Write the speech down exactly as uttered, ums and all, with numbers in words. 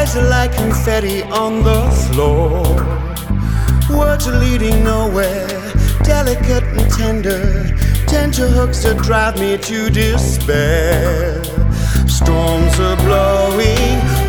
Lies are like confetti on the floor. Words are leading nowhere, delicate and tender, tender hooks that drive me to despair. Storms are blowing,